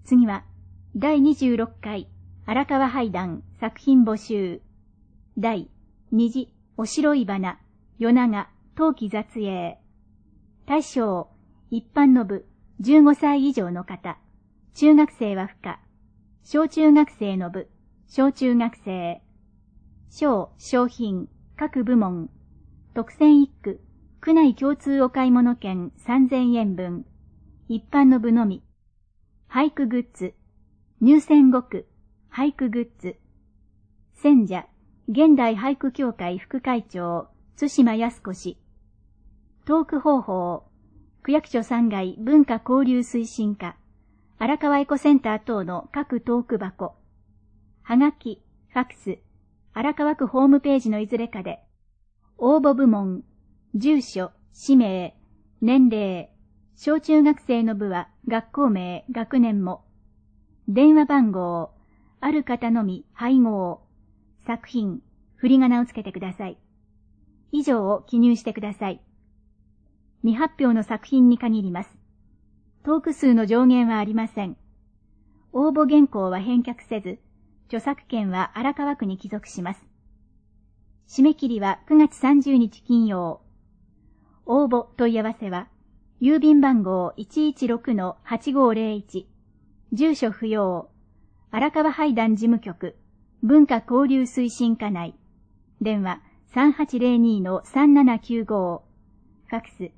次は、第26回荒川俳談作品募集。第虹お白い花、夜長、冬季雑影。対象、一般の部、15歳以上の方。中学生は不可。小中学生の部、小中学生。賞、賞品、各部門。特選一句、区内共通お買い物券3000円分。一般の部のみ。俳句グッズ。入選5句、俳句グッズ。選者、現代俳句協会副会長、津島康子氏。トーク方法、区役所3階文化交流推進課、荒川エコセンター等の各トーク箱。はがき、ファクス、荒川区ホームページのいずれかで。応募部門、住所、氏名、年齢、小中学生の部は学校名、学年も。電話番号、ある方のみ配合。作品、振り仮名をつけてください。以上を記入してください。未発表の作品に限ります。トーク数の上限はありません。応募原稿は返却せず、著作権は荒川区に帰属します。締め切りは9月30日金曜。応募問い合わせは、郵便番号 116-8501、住所不要、荒川俳談事務局、文化交流推進課内、電話 3802-3795、ファクス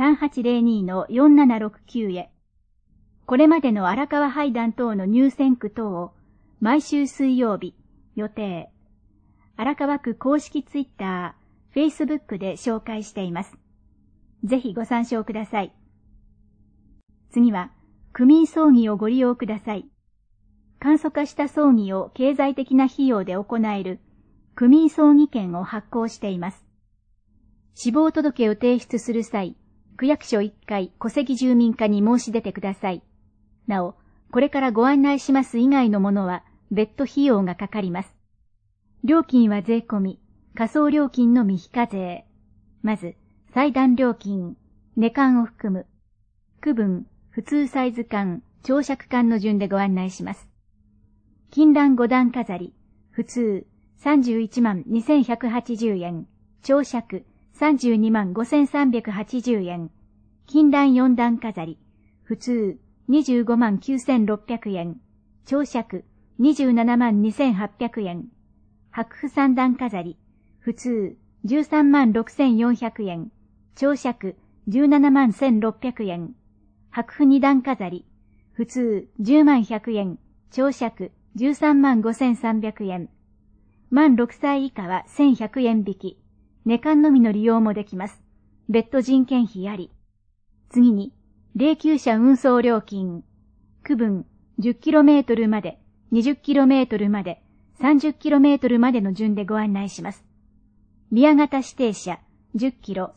3802-4769 へ。これまでの荒川俳談等の入選句等を毎週水曜日予定、荒川区公式ツイッター、Facebook で紹介しています。ぜひご参照ください。次は、区民葬儀をご利用ください。簡素化した葬儀を経済的な費用で行える区民葬儀券を発行しています。死亡届を提出する際、区役所1階戸籍住民課に申し出てください。なお、これからご案内します以外のものは別途費用がかかります。料金は税込み、仮想料金のみ非課税。まず、祭壇料金、値缶を含む、区分、普通サイズ缶、長尺缶の順でご案内します。金蘭5段飾り、普通、31万2180円、長尺、32万5380円、金蘭4段飾り、普通、25万9600円、長尺、27万2800円、白符3段飾り、普通、13万6400円、長尺、17万1600円、白符2段飾り、普通10万100円、長尺13万5300円。満6歳以下は1100円引き。値缶のみの利用もできます。別途人件費あり。次に、霊柩車運送料金。区分 10km まで、20km まで、30km までの順でご案内します。宮型指定車 10km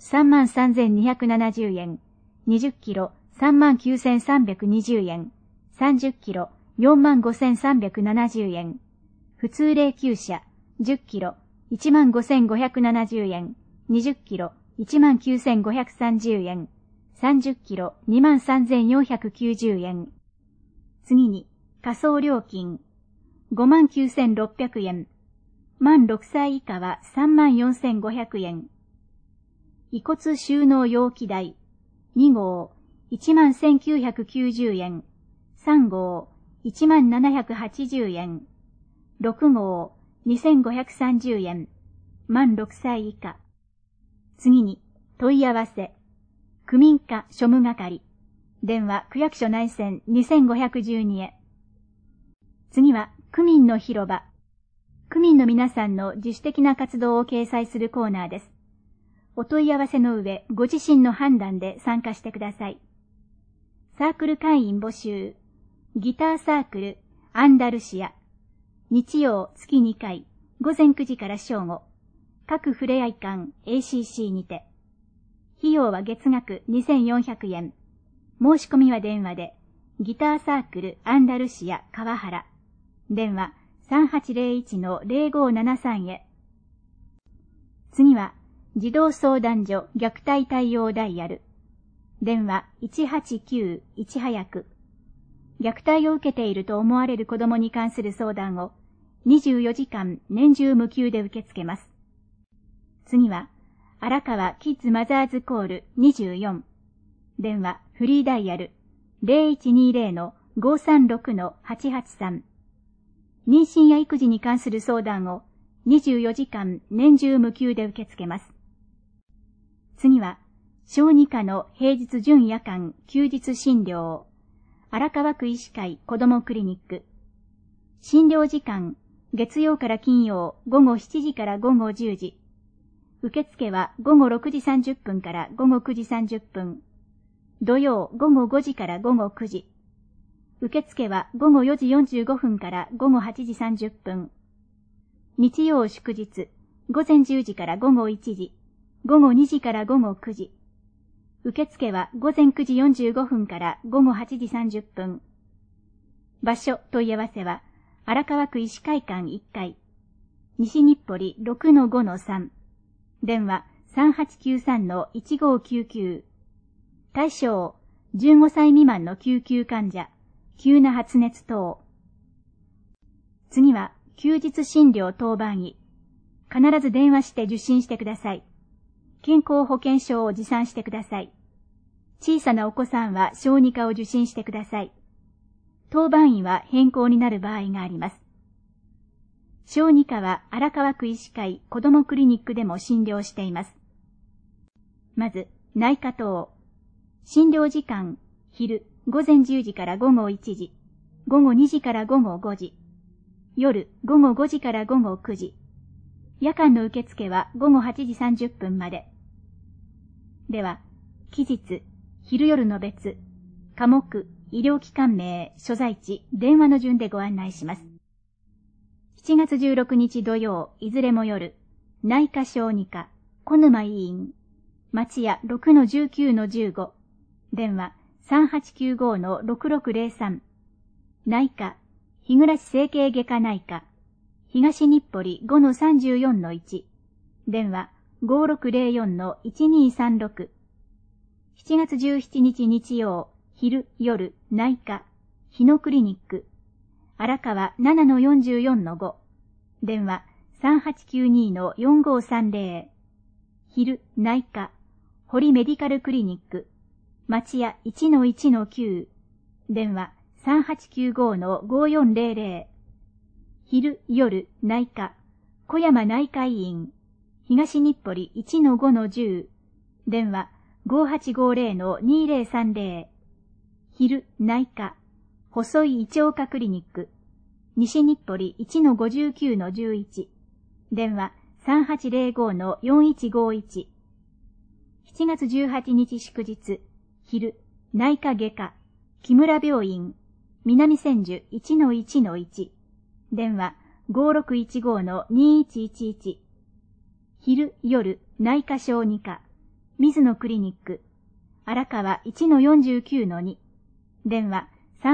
33,270円。20km 39,320円。30km 45,370円。普通霊柩車 10km 15,570円。20km 19,530円。30km 23,490円。次に、仮想料金 59,600円。満6歳以下は 34,500円。遺骨収納容器代2号 11,990円。3号 17,780円。6号 2,530円。満6歳以下。次に、問い合わせ。区民課庶務係。電話区役所内線2512へ。次は、区民の広場。区民の皆さんの自主的な活動を掲載するコーナーです。お問い合わせの上、ご自身の判断で参加してください。サークル会員募集。ギターサークル、アンダルシア。日曜月2回、午前9時から正午。各ふれあい館 ACC にて。費用は月額2400円。申し込みは電話で、ギターサークル、アンダルシア、川原。電話 3801-0573 へ。次は、児童相談所虐待対応ダイヤル。電話189-1早く。 虐待を受けていると思われる子供に関する相談を24時間年中無休で受け付けます。次は、荒川キッズマザーズコール24。電話フリーダイヤル 0120-536-883。妊娠や育児に関する相談を24時間年中無休で受け付けます。次は、小児科の平日準夜間休日診療。荒川区医師会子どもクリニック。診療時間、月曜から金曜午後7時から午後10時。受付は午後6時30分から午後9時30分。土曜午後5時から午後9時。受付は午後4時45分から午後8時30分。日曜祝日、午前10時から午後1時。午後2時から午後9時。受付は午前9時45分から午後8時30分。場所問い合わせは、荒川区医師会館1階。西日暮里 6-5-3。電話 3893-1599。対象、15歳未満の救急患者、急な発熱等。次は、休日診療当番医。必ず電話して受診してください。健康保険証を持参してください。小さなお子さんは小児科を受診してください。当番医は変更になる場合があります。小児科は荒川区医師会子どもクリニックでも診療しています。まず、内科等。診療時間、昼、午前10時から午後1時、午後2時から午後5時、夜、午後5時から午後9時。夜間の受付は午後8時30分まで。では、期日、昼夜の別、科目、医療機関名、所在地、電話の順でご案内します。7月16日土曜、いずれも夜、内科小児科、小沼医院、町屋 6-19-15、電話 3895-6603、内科、日暮整形外科内科、東日暮里 5-34-1、電話 5604-1236。7月17日日曜、昼、夜、内科、日野クリニック、荒川 7-44-5、電話 3892-4530。昼、内科、堀メディカルクリニック、町屋 1-1-9、電話 3895-5400。昼、夜、内科、小山内科医院、東日暮里 1-5-10、電話 5850-2030。昼、内科、細井胃腸科クリニック、西日暮里 1-59-11、電話 3805-4151。7月18日祝日、昼、内科外科、木村病院、南千住 1-1-1、電話 5615-2111。昼、夜、内科小児科、水野クリニック、荒川 1-49-2、電話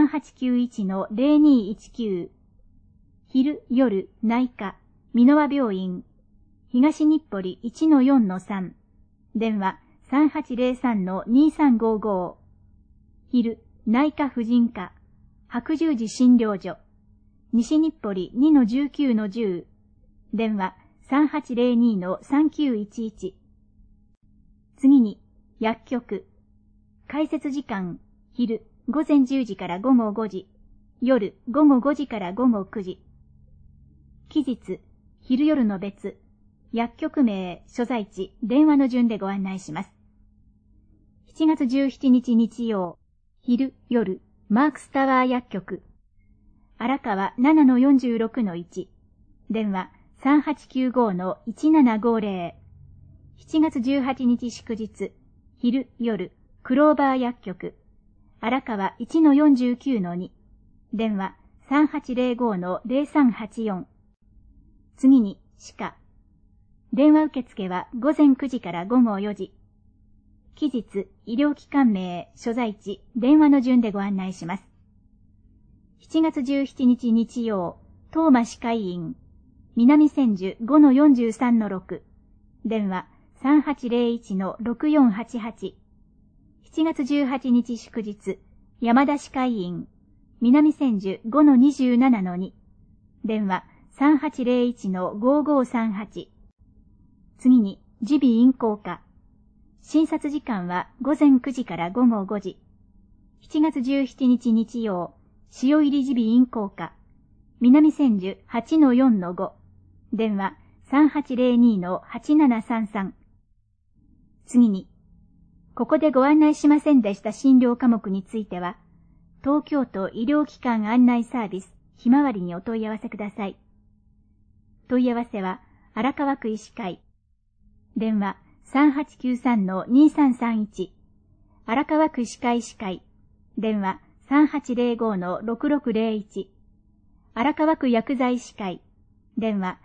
3891-0219。昼、夜、内科、箕輪病院、東日暮里 1-4-3、電話 3803-2355。昼、内科婦人科、白十字診療所、西日暮里 2-19-10、電話 3802-3911。次に、薬局。開設時間、昼、午前10時から午後5時、夜、午後5時から午後9時。期日、昼夜の別、薬局名、所在地、電話の順でご案内します。7月17日日曜、昼、夜、マークスタワー薬局。荒川 7-46-1、電話 3895-1750。7月18日祝日、昼、夜、クローバー薬局。荒川 1-49-2、電話 3805-0384。次に、歯科。電話受付は午前9時から午後4時。期日、医療機関名、所在地、電話の順でご案内します。7月17日日曜、東間歯科医院、南千住 5-43-6、電話 3801-6488。7月18日祝日、山田歯科医院、 南千住 5-27-2。電話 3801-5538。次に、耳鼻咽喉科。診察時間は午前9時から午後5時。7月17日日曜、塩入り耳鼻咽喉科。南千住 8-4-5。電話 3802-8733。次に、ここでご案内しませんでした診療科目については、東京都医療機関案内サービスひまわりにお問い合わせください。問い合わせは、荒川区医師会。電話 3893-2331。荒川区医師会医師会。電話 3805-6601。荒川区薬剤医師会。電話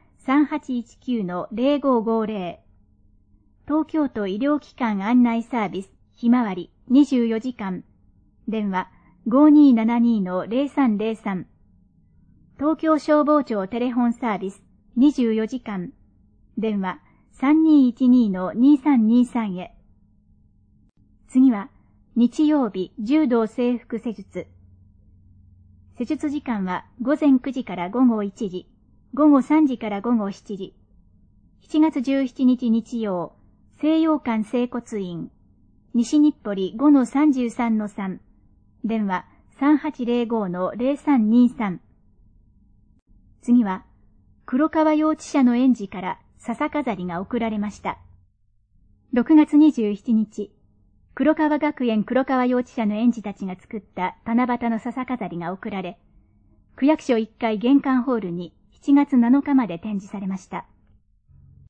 3819-0550。東京都医療機関案内サービスひまわり24時間。電話 5272-0303。東京消防庁テレフォンサービス24時間。電話 3212-2323 へ。次は、日曜日柔道整復施術。施術時間は午前9時から午後1時、午後3時から午後7時。7月17日日曜、西洋館整骨院、西日暮里 5-33-3。電話 3805-0323。次は、黒川幼稚舎の園児から笹飾りが贈られました。6月27日、黒川学園黒川幼稚舎の園児たちが作った七夕の笹飾りが贈られ、区役所1階玄関ホールに7月7日まで展示されました。